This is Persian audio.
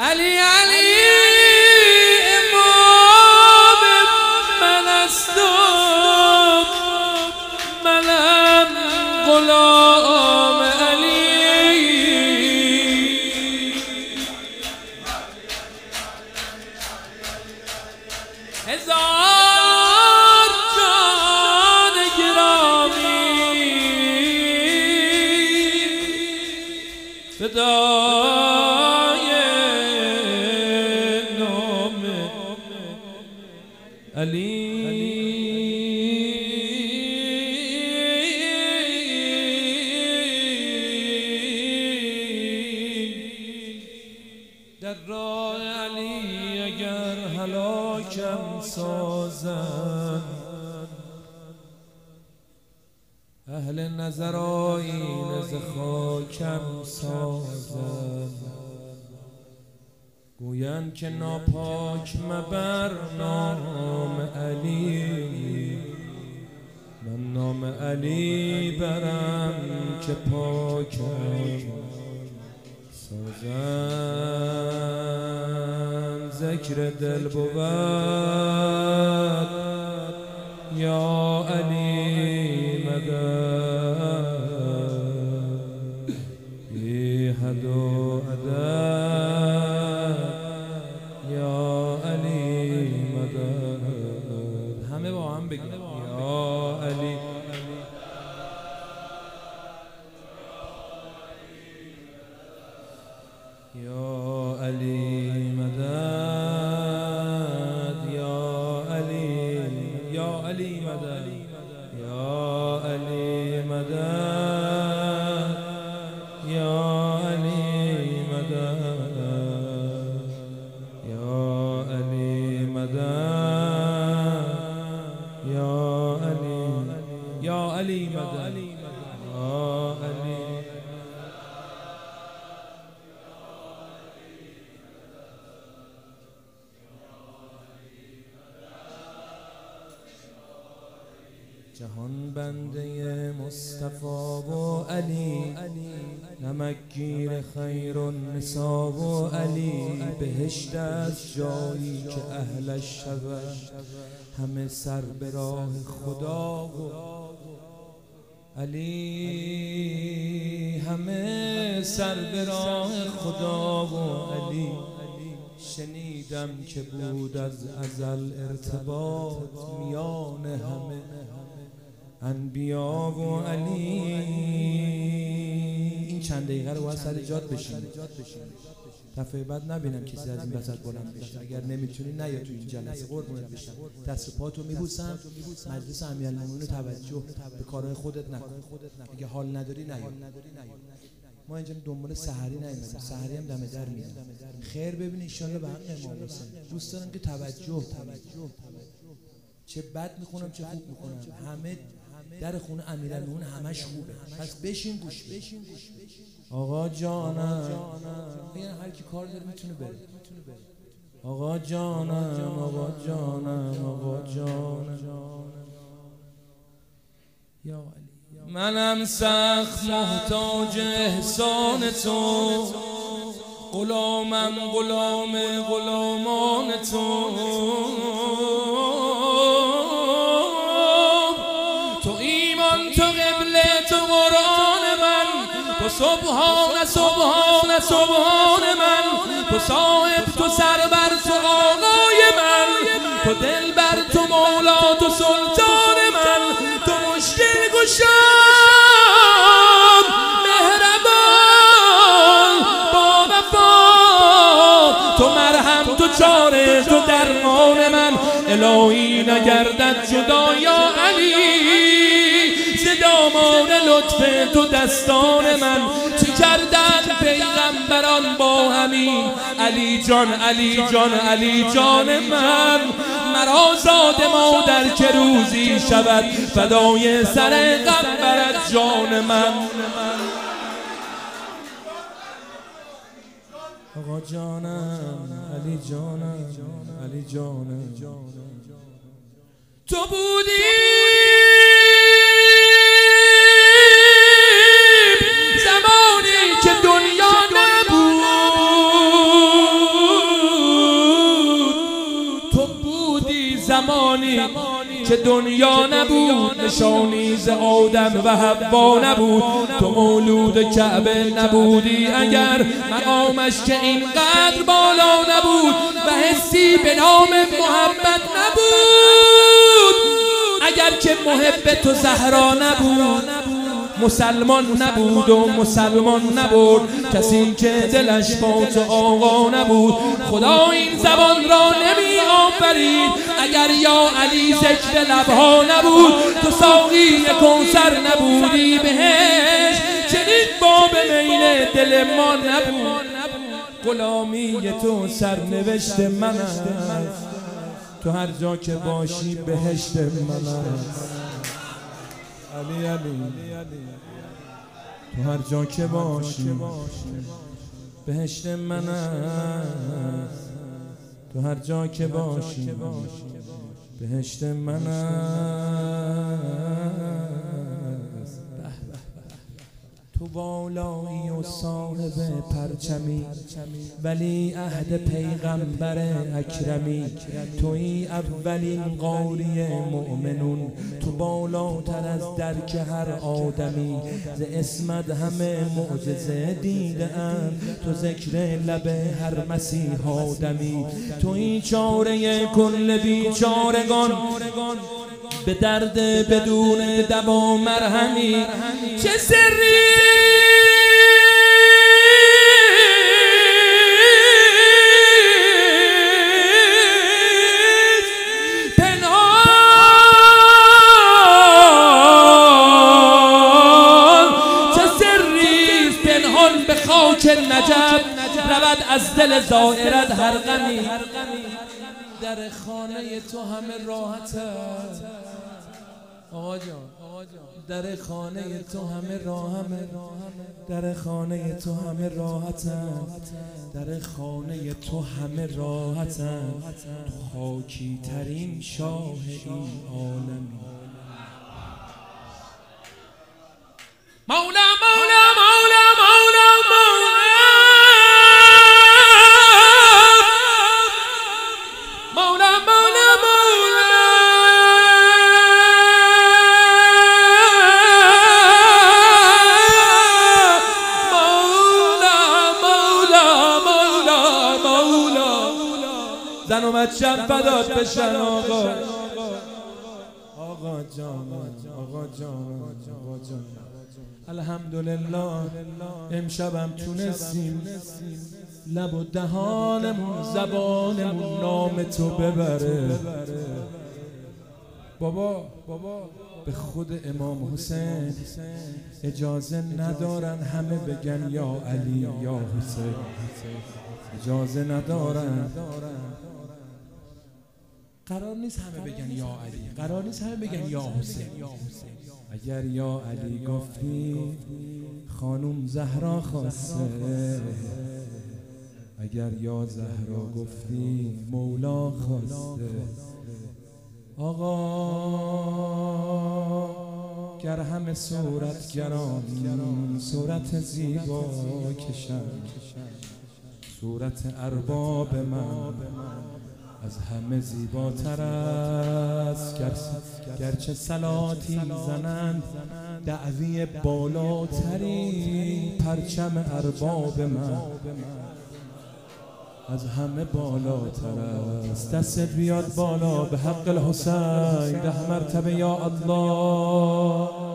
علی علی امام من است و منم غلام علی. هزار جان گرامی فدای نام علی. در راه علی اگر هلاکم سازن، اهل نظر آیین ز خاکم سازن. گویند که ناپاک مبر نام علی، من نام علی برم که پاکم سازن. ذکر دل بود یا علی مدد، بی حد و عدد یا علی مدد. همه با هم بگیم یا علی. یا علی مدد یا علی، یا علی مدد یا علی مدد یا علی مدد یا علی مدد یا علی، یا علی مدد یا علی. جهان بنده مصطفی و علی، نمکگیر خیر النسا و علی. بهشت از جایی که اهلش شود همه سر به راه خدا و علی، همه سر به راه خدا و علی. شنیدم که بود از ازل ارتباط میان همه انبیا و علی. این چند دقیقه رو باید سر جات بشینید، دفعه بعد نبینم کسی از این وسط بلند بشه. اگر نمیتونی نیا تو این جلسه، قربونت بشم. دست پاتو میبوسم. مجلس امیرالمومنین توجه به کارهای خودت نکن. اگه حال نداری نیا. ما اینجا دنبال سحری نیومدیم، سحری هم دم در میاد. خیر ببین ان شاء الله به حق امام حسین. دوست دارم که توجه چه بد میخونم چه خوب میخونم. همه در خونه امیرالمومنین همش خوبه، پس بشین گوش بده. آقا جانم، ببین هر کی کار داره میتونه بره. آقا جانم، آقا جانم، آقا جانم یا علی. منم سخت محتاج احسان تو، غلامم غلام غلامان تو. تو ایمان، تو قبله، تو قرآن من، تو سبحان سبحان سبحان من، تو صاحب، تو سربر، تو آقای من، تو دلبر، تو مولا، تو سلطان من، تو مشکل گشام مهربان با وفا، تو مرهم، تو چاره، تو درمان من. الهی نگردد جدا یا علی ز دامان لطف تو دستان من. چه کردند پیغمبران با همین علی جان، علی جان، علی جان من. مرا زاد مادر که روزی شود فدای سر غم برد جان من. آقا جانم، علی جانم، علی جانم، تو بودی زمانی که دنیا نبود، زمانی که دنیا نبود، نشانی ز آدم و حوا نبود. تو مولود کعبه نبودی اگر مقامش که اینقدر بالا نبود، و حسی به نام محبت نبود اگر که محب تو زهرا نبود. مسلمان نبود و مسلمان نبود کسی که دلش با تو آقا نبود. خدا این زبان را نمی آفرید اگر یا علی ذکر لبها نبود. تو ساقی کوثر نبودی بهش چنین باب میل دل ما نبود. غلامی تو سرنوشت من است، تو هر جا که باشی بهشت من است. علی علی تو هر جا که باشی بهشت من است، تو هر جا که باشی بهشت من است. تو بالایی و صاحب پرچمی ولی عهد پیغمبر اکرمی. تویی اولین قاری مؤمنون، تو بالاتر از درک هر آدمی. ز اسمت همه معجزه دیده اند، تو ذکر لب هر مسیح آدمی. تویی چاره کل بیچارگان، به درد بدون دوا مرهمی. چه سری پنهان به خاک نجف رود از دل زائرت هر غمی. در خانه تو همه راحت است آقا جان، در خانه تو همه در خانه تو همه راحت است، در خانه تو همه راحت است. تو خاکی ترین شاه این عالمی. مولا مولا مولا مولا مولا مولا مولا زن و بچه‌م فدات بشن آقا. آقا جان آقا جان آقا جان. الحمدلله امشبم تونستیم لب و دهانمون زبانمون نام تو ببره. بابا به خود امام حسین اجازه ندارن همه بگن یا علی یا حسین، اجازه ندارن. قرار نیست همه بگن یا علی، قرار نیست همه بگن یا حسین. اگر یا علی گفتی خانوم زهرا خواسته، اگر یا زهرا گفتی مولا خواسته. آقا گر همه صورتگران صورت زیبا کشن، صورت ارباب من از همه زیباتر است. گرچه صلاتی زنند دعوی بالاتری، پرچم ارباب من از همه بالاتر است. دستت بیاد بالا به حق الحسین 10 مرتبه یا الله.